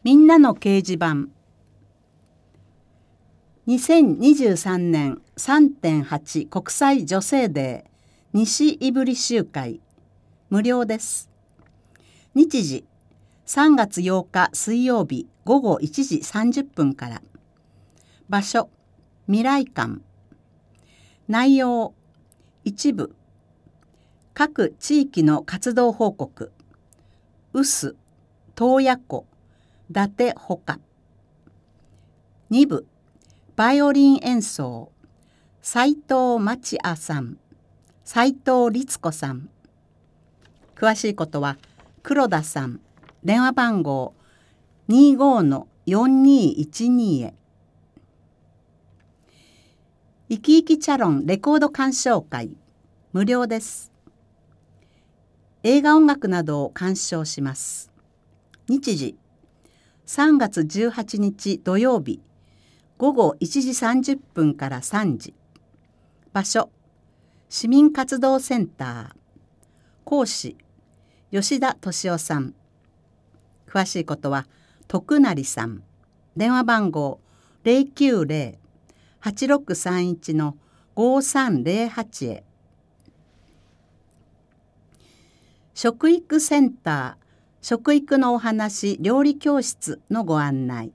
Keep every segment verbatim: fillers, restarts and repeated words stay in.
みんなの掲示板。にせんにじゅうさんねん さんてんはち 国際女性デー西胆振集会無料です。日時さんがつようか水曜日ごごいちじさんじゅっぷんから。場所未来館。内容一部各地域の活動報告臼洞爺湖伊達ほか。二部バイオリン演奏斉藤町也さん斉藤律子さん。詳しいことは黒田さん電話番号 にじゅうごのよんにいちに へ。いきいきチャロンレコード鑑賞会無料です。映画音楽などを鑑賞します。日時さんがつじゅうはちにち土曜日ごごいちじさんじゅっぷんからさんじ。場所市民活動センター。講師吉田敏夫さん。詳しいことは徳成さん電話番号 ゼロきゅうゼロ はちろくさんいち のごさんゼロはち へ。食育センター食育のお話料理教室のご案内。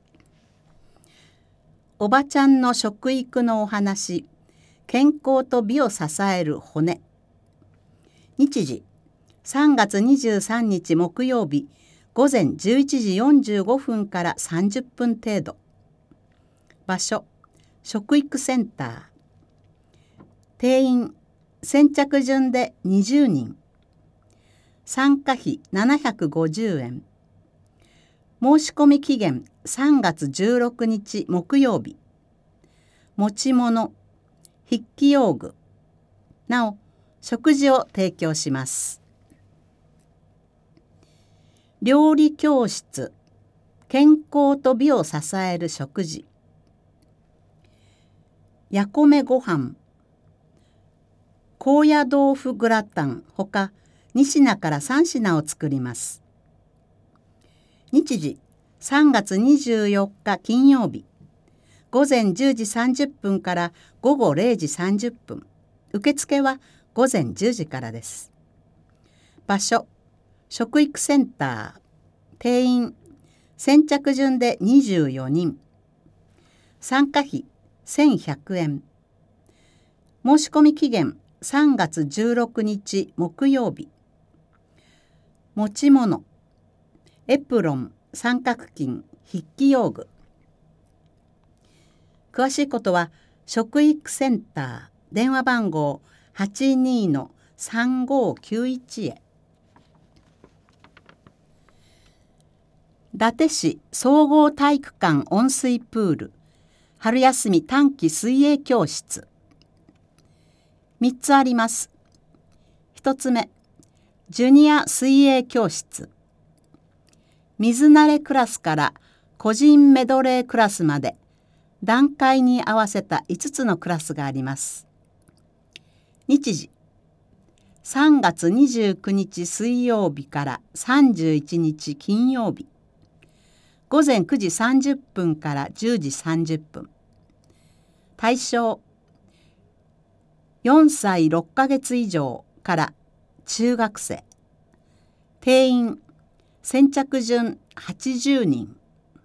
おばちゃんの食育のお話健康と美を支える骨。日時さんがつにじゅうさんにち木曜日ごぜんじゅういちじよんじゅうごふんからさんじゅっぷん程度。場所食育センター。定員先着順でにじゅうにん。参加費ななひゃくごじゅうえん。申し込み期限さんがつじゅうろくにち木曜日。持ち物筆記用具なお食事を提供します。料理教室健康と美を支える食事。やこめご飯高野豆腐グラタンほかにしなからさんしなを作ります。日時さんがつにじゅうよっか金曜日ごぜんじゅうじさんじゅっぷんからごごれいじさんじゅっぷん。受付はごぜんじゅうじからです。場所食育センター。定員先着順でにじゅうよにん。参加費せんひゃくえん。申し込み期限さんがつじゅうろくにち木曜日。持ち物エプロン三角巾筆記用具。詳しいことは食育センター電話番号 はちにーのさんごきゅういち へ。伊達市総合体育館温水プール春休み短期水泳教室。みっつあります。ひとつめジュニア水泳教室。水慣れクラスから個人メドレークラスまで段階に合わせたいつつのクラスがあります。日時さんがつにじゅうくにち水曜日からさんじゅういちにち金曜日ごぜんくじさんじゅっぷんからじゅうじさんじゅっぷん。対象よんさいろっかげつ以上から中学生。定員先着順はちじゅうにん。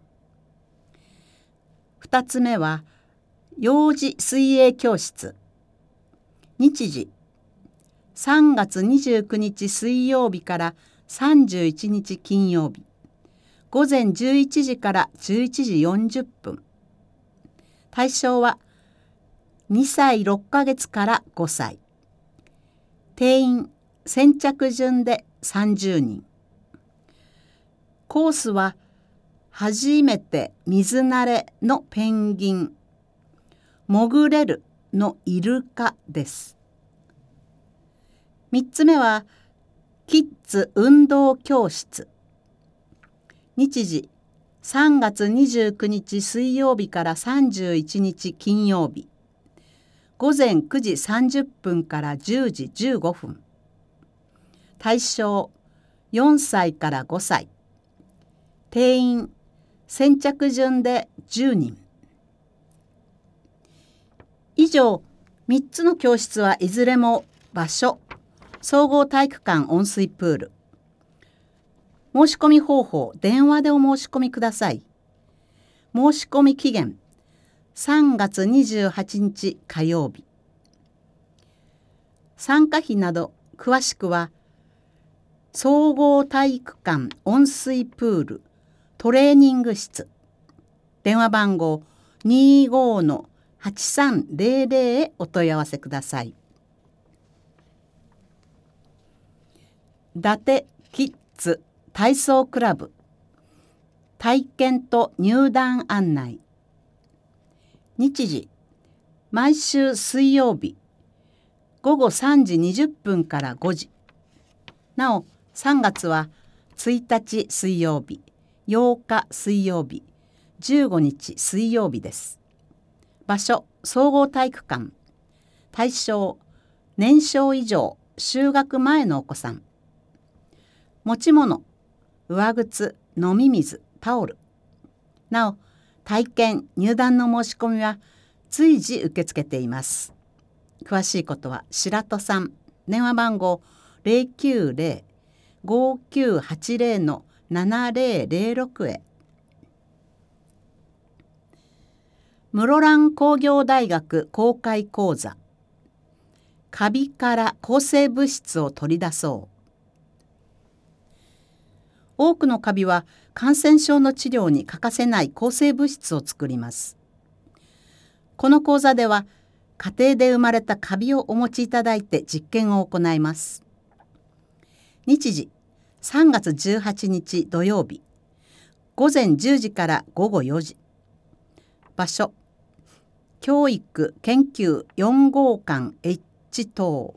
ふたつめは幼児水泳教室。日時さんがつにじゅうくにち水曜日からさんじゅういちにち金曜日ごぜんじゅういちじからじゅういちじよんじゅっぷん。対象はにさいろっかげつからごさい。定員先着順でさんじゅうにん。コースは初めて水慣れのペンギン潜れるのイルカです。みっつめはキッズ運動教室。日時さんがつにじゅうくにち水曜日からさんじゅういちにち金曜日ごぜんくじさんじゅっぷんからじゅうじじゅうごふん。対象よんさいからごさい。定員先着順でじゅうにん。以上、みっつの教室はいずれも場所、総合体育館温水プール。申し込み方法、電話でお申し込みください。申し込み期限、さんがつにじゅうはちにち火曜日。参加費など詳しくは、総合体育館温水プールトレーニング室、電話番号 にーごーのはちさんぜろぜろ へお問い合わせください。伊達キッズ体操クラブ体験と入団案内。日時、毎週水曜日ごごさんじにじゅっぷんからごじ。なお、さんがつはついたち水曜日、ようか水曜日、じゅうごにち水曜日です。場所、総合体育館。対象、年少以上、就学前のお子さん。持ち物、上靴、飲み水、タオル。なお、体験、入団の申し込みは随時受け付けています。詳しいことは白戸さん、電話番号 ゼロきゅうゼロ ごーきゅうはちゼロ のななゼロゼロろく へ。室蘭工業大学公開講座。カビから抗生物質を取り出そう。多くのカビは感染症の治療に欠かせない抗生物質を作ります。この講座では、家庭で生まれたカビをお持ちいただいて実験を行います。日時、さんがつじゅうはちにち土曜日、ごぜんじゅうじからごごよじ。場所、教育研究よんごうかん H 棟。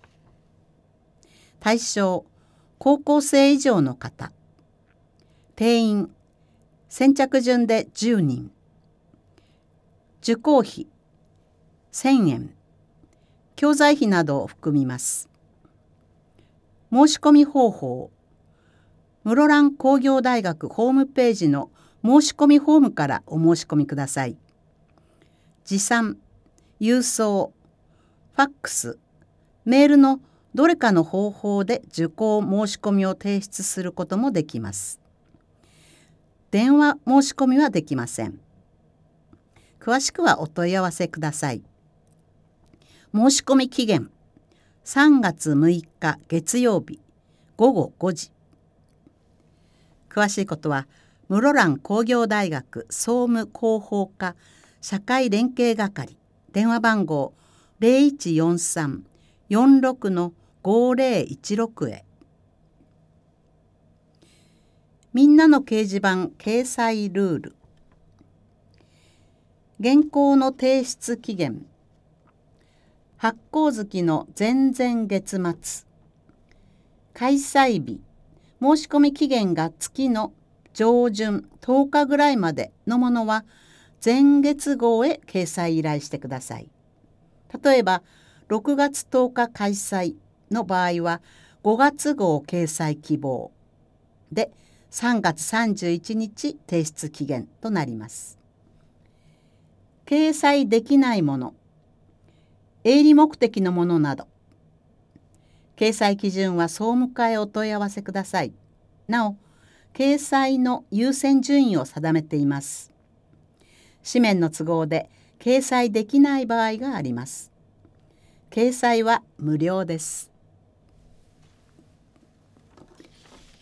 対象、高校生以上の方。定員、先着順でじゅうにん。受講費、せんえん。教材費などを含みます。申し込み方法、室蘭工業大学ホームページの申し込みフォームからお申し込みください。持参、郵送、ファックス、メールのどれかの方法で受講申し込みを提出することもできます。電話申し込みはできません。詳しくはお問い合わせください。申し込み期限、さんがつむいか月曜日ごごごじ。詳しいことは、室蘭工業大学総務広報課社会連携係、電話番号 ゼロいちよんさん よんろくのごぜろいちろく へ。みんなの掲示板掲載ルール。原稿の提出期限、発行月の前々月末。開催日、申し込み期限が月の上旬とおかぐらいまでのものは前月号へ掲載依頼してください。例えばろくがつとおか開催の場合はごがつ号掲載希望でさんがつさんじゅういちにち提出期限となります。掲載できないもの、営利目的のものなど、掲載基準は総務課へお問い合わせください。なお、掲載の優先順位を定めています。紙面の都合で掲載できない場合があります。掲載は無料です。